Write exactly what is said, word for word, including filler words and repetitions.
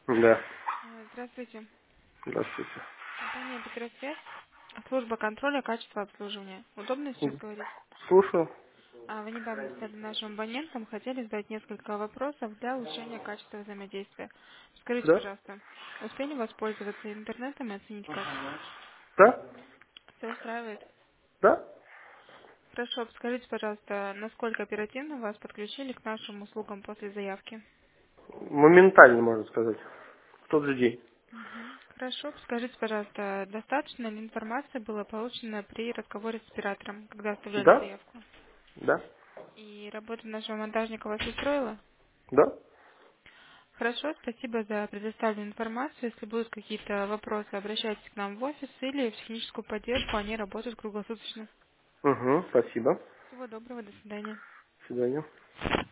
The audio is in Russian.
Да, Э, Здравствуйте. здравствуйте. Компания «Петросвязь». Служба контроля качества обслуживания. Удобно сейчас М, говорить? Слушаю. А, Вы недавно стали нашим абонентом, хотели задать несколько вопросов для улучшения качества взаимодействия. Скажите, Да? пожалуйста, успели воспользоваться интернетом и оценить качество? Да? Все устраивает? Да? Хорошо, скажите, пожалуйста, насколько оперативно вас подключили к нашим услугам после заявки? Моментально, можно сказать. В тот же день. Мгм. Хорошо, скажите, пожалуйста, достаточно ли информации было получено при разговоре с оператором, когда оставляли Да? заявку? Да? И работа нашего монтажника вас устроила? Да? Хорошо, спасибо за предоставленную информацию. Если будут какие-то вопросы, обращайтесь к нам в офис или в техническую поддержку, они работают круглосуточно. Угу, спасибо. Всего доброго, до свидания. До свидания.